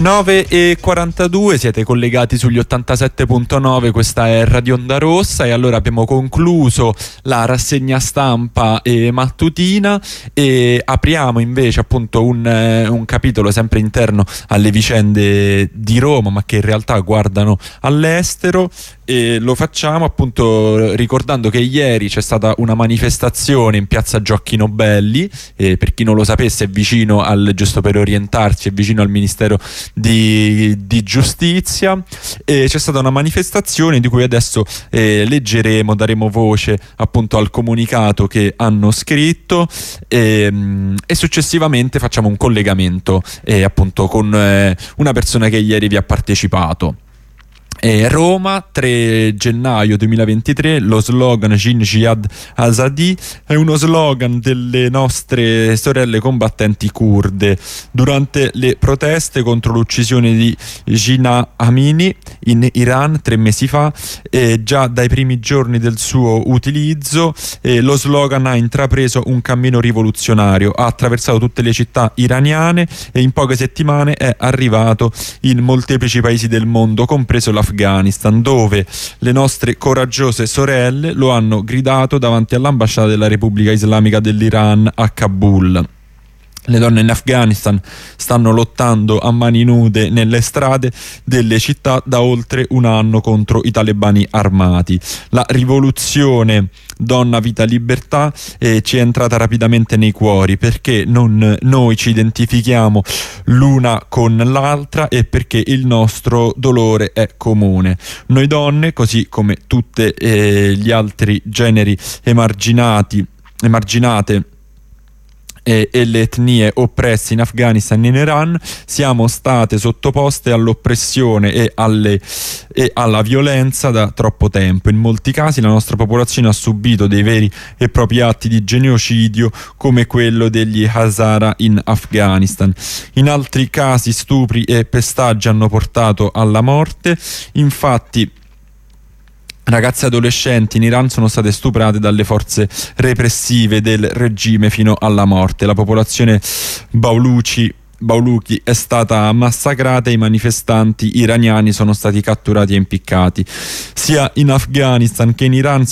9:42, siete collegati sugli 87.9, questa è Radio Onda Rossa, e allora abbiamo concluso la rassegna stampa mattutina e apriamo invece appunto un capitolo sempre interno alle vicende di Roma, ma che in realtà guardano all'estero, e lo facciamo appunto ricordando che ieri c'è stata una manifestazione in piazza Gioacchino Belli, per chi non lo sapesse è vicino giusto per orientarsi, è vicino al Ministero di Giustizia, e c'è stata una manifestazione di cui adesso leggeremo, daremo voce appunto al comunicato che hanno scritto, e successivamente facciamo un collegamento appunto con una persona che ieri vi ha partecipato. Roma, 3 gennaio 2023, lo slogan Jin Jihad Azadi è uno slogan delle nostre sorelle combattenti kurde durante le proteste contro l'uccisione di Jina Amini in Iran 3 mesi fa. Già dai primi giorni del suo utilizzo lo slogan ha intrapreso un cammino rivoluzionario, ha attraversato tutte le città iraniane e in poche settimane è arrivato in molteplici paesi del mondo, compreso l'Afghanistan, dove le nostre coraggiose sorelle lo hanno gridato davanti all'ambasciata della Repubblica Islamica dell'Iran a Kabul. Le donne in Afghanistan stanno lottando a mani nude nelle strade delle città da oltre un anno contro i talebani armati. La rivoluzione Donna, Vita, Libertà ci è entrata rapidamente nei cuori, perché noi ci identifichiamo l'una con l'altra e perché il nostro dolore è comune. Noi donne, così come tutte gli altri generi emarginate e le etnie oppresse in Afghanistan e in Iran, siamo state sottoposte all'oppressione e alla violenza da troppo tempo. In molti casi la nostra popolazione ha subito dei veri e propri atti di genocidio, come quello degli Hazara in Afghanistan. In altri casi stupri e pestaggi hanno portato alla morte. Infatti ragazze adolescenti in Iran sono state stuprate dalle forze repressive del regime fino alla morte. La popolazione Bauluchi è stata massacrata e i manifestanti iraniani sono stati catturati e impiccati. Sia in Afghanistan che in Iran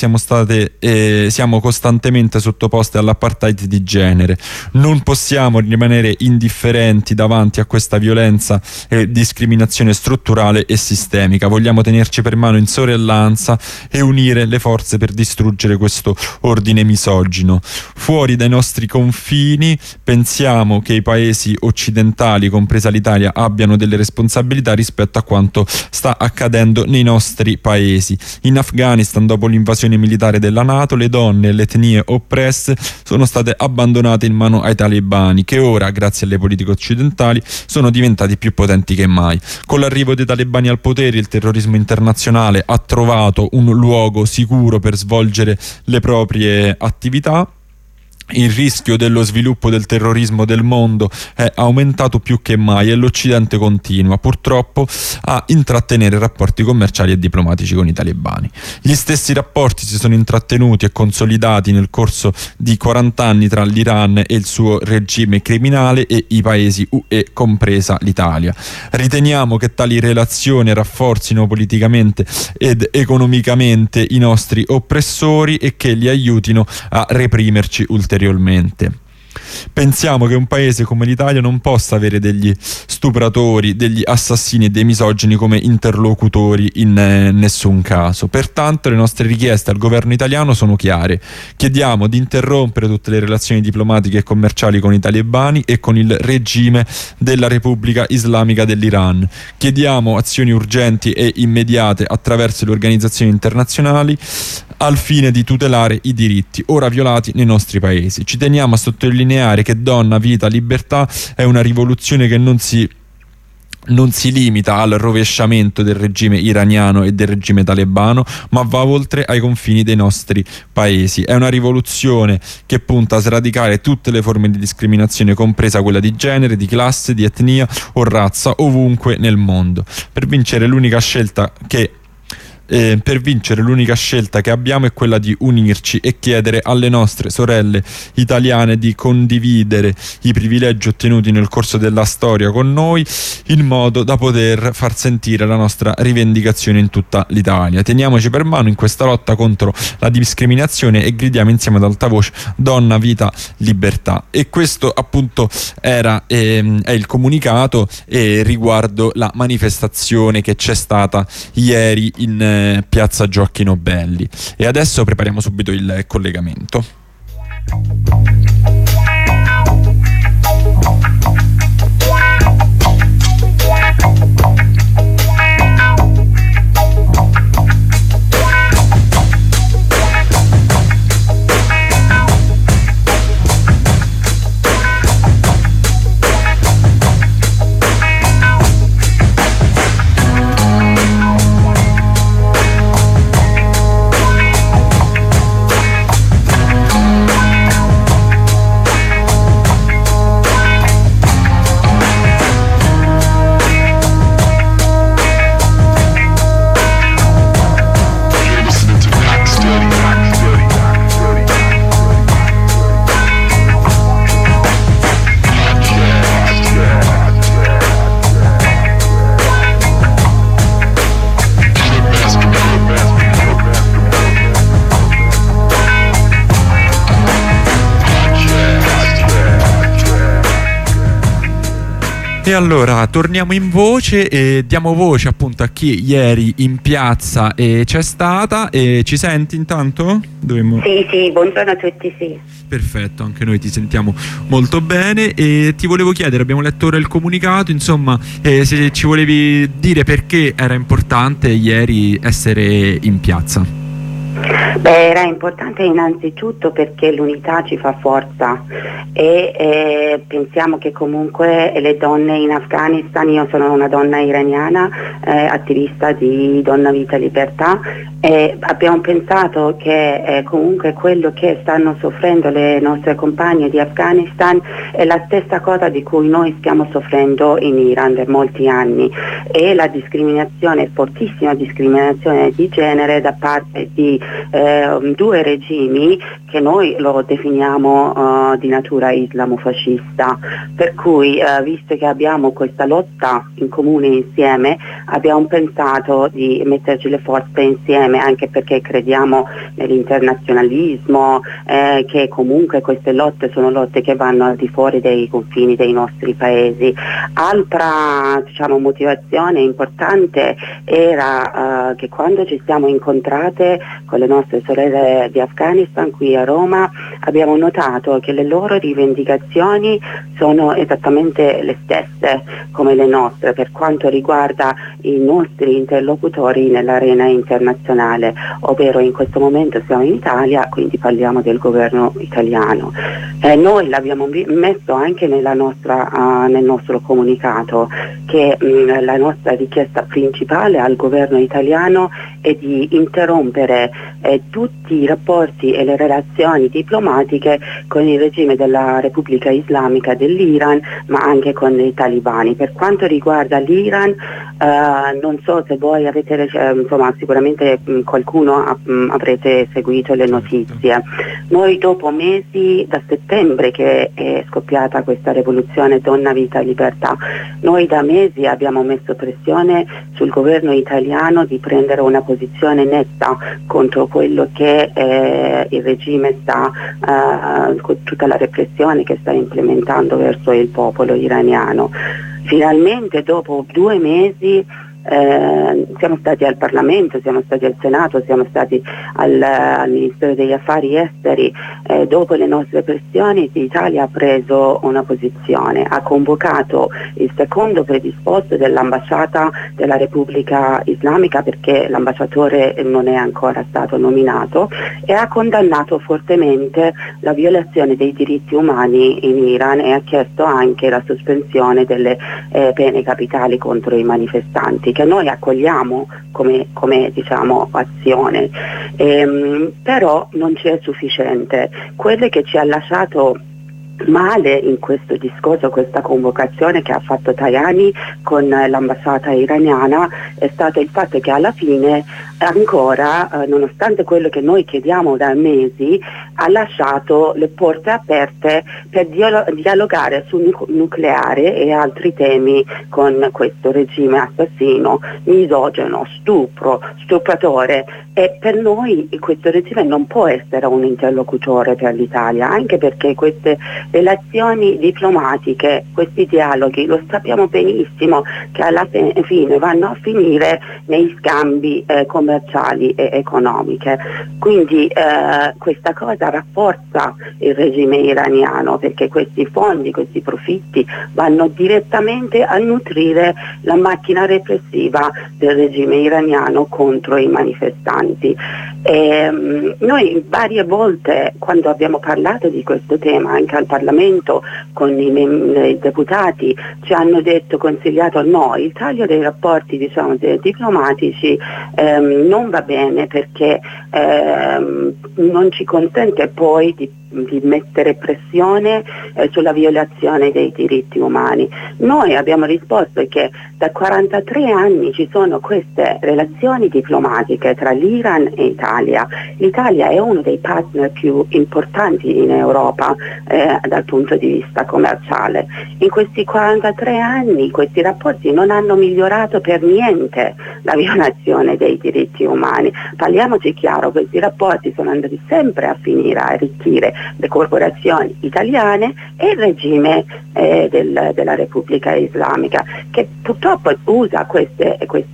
siamo costantemente sottoposti all'apartheid di genere. Non possiamo rimanere indifferenti davanti a questa violenza e discriminazione strutturale e sistemica. Vogliamo tenerci per mano in sorellanza e unire le forze per distruggere questo ordine misogino. Fuori dai nostri confini pensiamo che i paesi occidentali, compresa l'Italia, abbiano delle responsabilità rispetto a quanto sta accadendo nei nostri paesi. In Afghanistan, dopo l'invasione militare della NATO, le donne e le etnie oppresse sono state abbandonate in mano ai talebani, che ora, grazie alle politiche occidentali, sono diventati più potenti che mai. Con l'arrivo dei talebani al potere, il terrorismo internazionale ha trovato un luogo sicuro per svolgere le proprie attività. Il rischio dello sviluppo del terrorismo del mondo è aumentato più che mai e l'Occidente continua purtroppo a intrattenere rapporti commerciali e diplomatici con i talebani. Gli stessi rapporti si sono intrattenuti e consolidati nel corso di 40 anni tra l'Iran e il suo regime criminale e i paesi UE, compresa l'Italia. Riteniamo che tali relazioni rafforzino politicamente ed economicamente i nostri oppressori e che li aiutino a reprimerci ulteriormente. Pensiamo che un paese come l'Italia non possa avere degli stupratori, degli assassini e dei misogini come interlocutori in nessun caso. Pertanto le nostre richieste al governo italiano sono chiare. Chiediamo di interrompere tutte le relazioni diplomatiche e commerciali con i talebani e con il regime della Repubblica Islamica dell'Iran. Chiediamo azioni urgenti e immediate attraverso le organizzazioni internazionali al fine di tutelare i diritti ora violati nei nostri paesi. Ci teniamo a sottolineare che Donna, Vita, Libertà è una rivoluzione che non si limita al rovesciamento del regime iraniano e del regime talebano, ma va oltre ai confini dei nostri paesi. È una rivoluzione che punta a sradicare tutte le forme di discriminazione, compresa quella di genere, di classe, di etnia o razza, ovunque nel mondo. Per vincere l'unica scelta che per vincere l'unica scelta che abbiamo è quella di unirci e chiedere alle nostre sorelle italiane di condividere i privilegi ottenuti nel corso della storia con noi, in modo da poter far sentire la nostra rivendicazione in tutta l'Italia. Teniamoci per mano in questa lotta contro la discriminazione e gridiamo insieme ad alta voce: donna, vita, libertà. E questo appunto è il comunicato riguardo la manifestazione che c'è stata ieri in piazza Gioacchino Belli. E adesso prepariamo subito il collegamento. E allora torniamo in voce e diamo voce appunto a chi ieri in piazza c'è stata. E ci senti intanto? Sì, buongiorno a tutti, sì. Perfetto, anche noi ti sentiamo molto bene e ti volevo chiedere, abbiamo letto ora il comunicato, insomma, se ci volevi dire perché era importante ieri essere in piazza. Era importante innanzitutto perché l'unità ci fa forza e pensiamo che comunque le donne in Afghanistan, io sono una donna iraniana, attivista di Donna Vita Libertà, e abbiamo pensato che comunque quello che stanno soffrendo le nostre compagne di Afghanistan è la stessa cosa di cui noi stiamo soffrendo in Iran per molti anni, e la discriminazione, fortissima discriminazione di genere da parte di due regimi che noi lo definiamo di natura islamofascista, per cui visto che abbiamo questa lotta in comune insieme, abbiamo pensato di metterci le forze insieme, anche perché crediamo nell'internazionalismo, che comunque queste lotte sono lotte che vanno al di fuori dei confini dei nostri paesi. Altra motivazione importante era che quando ci siamo incontrate con le nostre sorelle di Afghanistan qui a Roma, abbiamo notato che le loro rivendicazioni sono esattamente le stesse come le nostre per quanto riguarda i nostri interlocutori nell'arena internazionale, ovvero in questo momento siamo in Italia, quindi parliamo del governo italiano. Noi l'abbiamo messo anche nel nostro comunicato, che la nostra richiesta principale al governo italiano è di interrompere tutti i rapporti e le relazioni diplomatiche con il regime della Repubblica Islamica dell'Iran, ma anche con i talibani. Per quanto riguarda l'Iran, non so se voi avete, sicuramente qualcuno avrete seguito le notizie. Noi dopo mesi, da settembre che è scoppiata questa rivoluzione Donna Vita Libertà, noi da mesi abbiamo messo pressione sul governo italiano di prendere una posizione netta contro quello che il regime con tutta la repressione che sta implementando verso il popolo iraniano. Finalmente dopo 2 mesi siamo stati al Parlamento, siamo stati al Senato, siamo stati al Ministero degli Affari Esteri. Dopo le nostre pressioni l'Italia ha preso una posizione, ha convocato il secondo predisposto dell'ambasciata della Repubblica Islamica, perché l'ambasciatore non è ancora stato nominato, e ha condannato fortemente la violazione dei diritti umani in Iran e ha chiesto anche la sospensione delle pene capitali contro i manifestanti, che noi accogliamo come azione, però non ci è sufficiente. Quello che ci ha lasciato male in questo discorso, questa convocazione che ha fatto Tajani con l'ambasciata iraniana, è stato il fatto che alla fine ancora, nonostante quello che noi chiediamo da mesi, ha lasciato le porte aperte per dialogare sul nucleare e altri temi con questo regime assassino, misogino, stupratore, e per noi questo regime non può essere un interlocutore per l'Italia, anche perché queste relazioni diplomatiche, questi dialoghi, lo sappiamo benissimo che alla fine vanno a finire nei scambi commerciali e economiche. Quindi questa cosa rafforza il regime iraniano, perché questi fondi, questi profitti vanno direttamente a nutrire la macchina repressiva del regime iraniano contro i manifestanti. Noi varie volte, quando abbiamo parlato di questo tema anche al Parlamento con i deputati, ci hanno consigliato no, il taglio dei rapporti diplomatici non va bene, perché non ci consente poi di mettere pressione sulla violazione dei diritti umani. Noi abbiamo risposto che da 43 anni ci sono queste relazioni diplomatiche tra l'Iran e l'Italia. L'Italia è uno dei partner più importanti in Europa dal punto di vista commerciale. In questi 43 anni questi rapporti non hanno migliorato per niente la violazione dei diritti umani. Parliamoci chiaro, questi rapporti sono andati sempre a finire a arricchire le corporazioni italiane e il regime della Repubblica Islamica, che purtroppo usa questi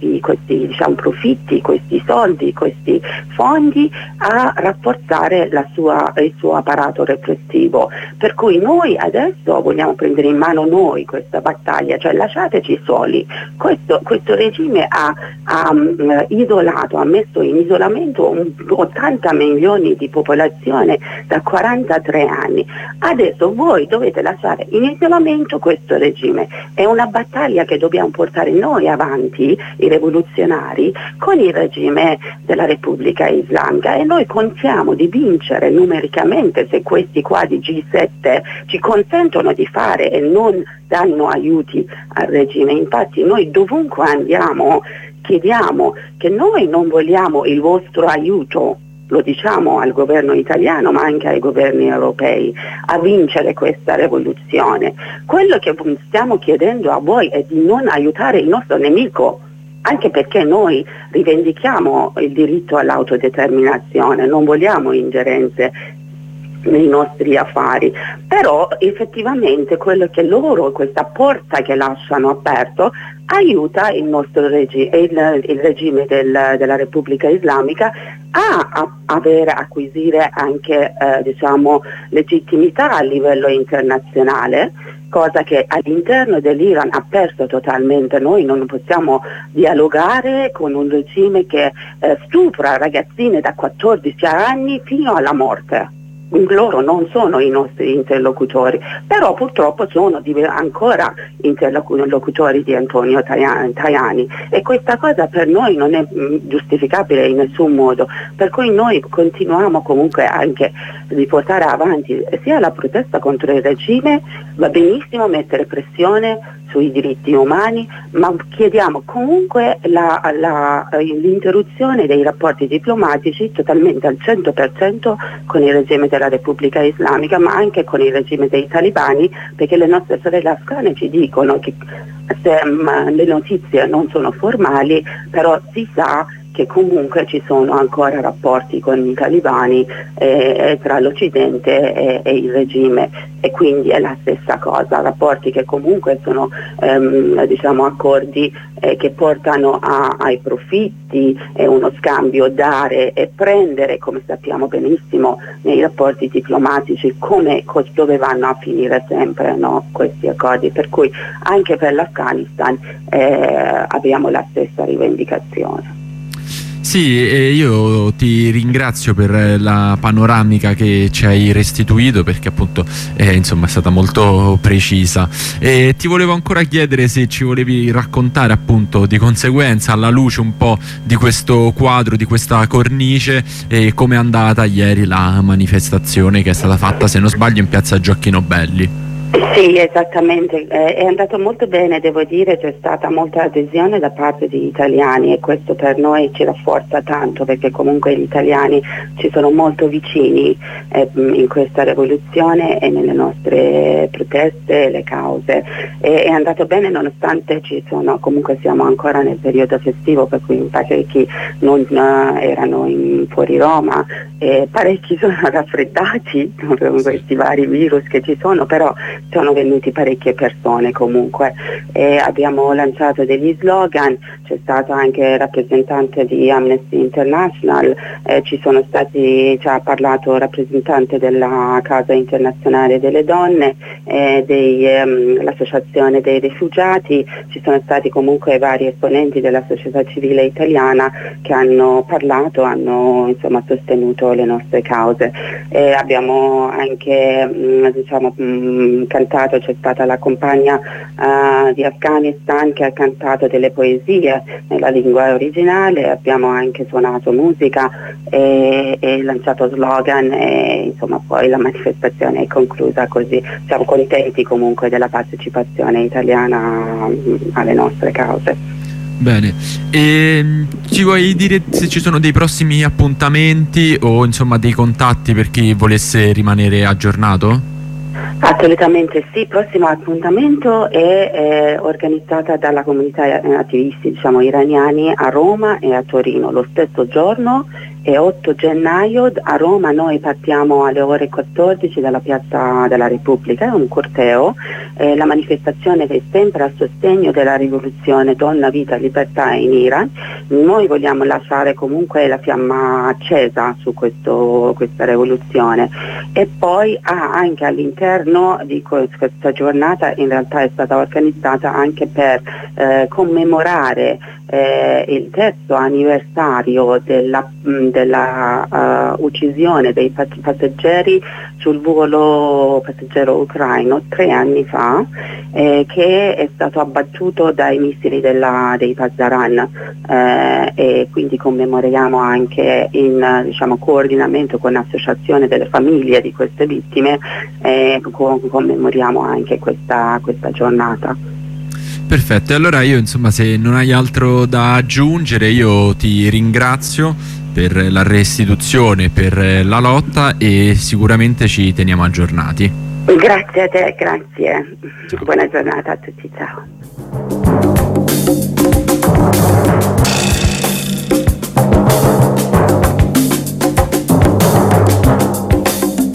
profitti, questi soldi, questi fondi a rafforzare il suo apparato repressivo. Per cui noi adesso vogliamo prendere in mano noi questa battaglia, cioè lasciateci soli. Questo regime ha isolato, ha messo in isolamento 80 milioni di popolazione da 43 anni. Adesso voi dovete lasciare in isolamento questo regime. È una battaglia che dobbiamo portare noi avanti, i rivoluzionari, con il regime della Repubblica Islamica, e noi contiamo di vincere numericamente se questi qua di G7 ci consentono di fare e non danno aiuti al regime. Infatti noi dovunque andiamo chiediamo che noi non vogliamo il vostro aiuto, lo diciamo al governo italiano ma anche ai governi europei, a vincere questa rivoluzione. Quello che stiamo chiedendo a voi è di non aiutare il nostro nemico, anche perché noi rivendichiamo il diritto all'autodeterminazione, non vogliamo ingerenze nei nostri affari, però effettivamente quello che loro, questa porta che lasciano aperto, aiuta il nostro il regime della Repubblica Islamica a acquisire anche legittimità a livello internazionale, cosa che all'interno dell'Iran ha perso totalmente. Noi non possiamo dialogare con un regime che stupra ragazzine da 14 anni fino alla morte. Loro non sono i nostri interlocutori, però purtroppo sono ancora interlocutori di Antonio Tajani, e questa cosa per noi non è giustificabile in nessun modo, per cui noi continuiamo comunque anche di portare avanti sia la protesta contro il regime, va benissimo mettere pressione sui diritti umani, ma chiediamo comunque l'interruzione dei rapporti diplomatici totalmente al 100% con il regime della Repubblica Islamica, ma anche con il regime dei talibani, perché le nostre sorelle afghane ci dicono che le notizie non sono formali, però si sa che comunque ci sono ancora rapporti con i talibani tra l'Occidente e il regime, e quindi è la stessa cosa, rapporti che comunque sono accordi che portano ai profitti, uno scambio dare e prendere, come sappiamo benissimo nei rapporti diplomatici, dove vanno a finire sempre, no, questi accordi, per cui anche per l'Afghanistan abbiamo la stessa rivendicazione. Sì, e io ti ringrazio per la panoramica che ci hai restituito, perché appunto insomma è stata molto precisa. E ti volevo ancora chiedere se ci volevi raccontare appunto di conseguenza, alla luce un po' di questo quadro, di questa cornice, e come è andata ieri la manifestazione che è stata fatta, se non sbaglio, in piazza Gioacchino Belli. Sì, esattamente, è andato molto bene, devo dire, c'è stata molta adesione da parte degli italiani e questo per noi ci rafforza tanto, perché comunque gli italiani ci sono molto vicini in questa rivoluzione e nelle nostre proteste e le cause. È andato bene nonostante comunque siamo ancora nel periodo festivo, per cui parecchi non erano fuori Roma, parecchi sono raffreddati con questi vari virus che ci sono, però sono venuti parecchie persone comunque. Abbiamo lanciato degli slogan, c'è stato anche il rappresentante di Amnesty International, ci ha parlato il rappresentante della Casa Internazionale delle Donne, l'associazione dei rifugiati, ci sono stati comunque vari esponenti della società civile italiana che hanno parlato, hanno insomma sostenuto le nostre cause. Abbiamo anche cantato, c'è stata la compagna di Afghanistan che ha cantato delle poesie nella lingua originale, abbiamo anche suonato musica e lanciato slogan e insomma poi la manifestazione è conclusa così. Siamo contenti comunque della partecipazione italiana alle nostre cause. Bene, e ci vuoi dire se ci sono dei prossimi appuntamenti o insomma dei contatti per chi volesse rimanere aggiornato? Assolutamente sì, il prossimo appuntamento è organizzata dalla comunità attivisti iraniani a Roma e a Torino lo stesso giorno, e 8 gennaio a Roma noi partiamo alle ore 14 dalla Piazza della Repubblica, è un corteo, la manifestazione è sempre a sostegno della rivoluzione Donna, Vita, Libertà in Iran. Noi vogliamo lasciare comunque la fiamma accesa su questa rivoluzione, e poi anche all'interno di questa giornata in realtà è stata organizzata anche per commemorare il 3° anniversario della uccisione dei passeggeri sul volo passeggero ucraino 3 anni fa, che è stato abbattuto dai missili dei Pazaran, e quindi commemoriamo anche in coordinamento con l'associazione delle famiglie di queste vittime, commemoriamo anche questa giornata. Perfetto, e allora io insomma, se non hai altro da aggiungere, io ti ringrazio per la restituzione, per la lotta, e sicuramente ci teniamo aggiornati. Grazie a te, grazie. Ciao. Buona giornata a tutti, ciao.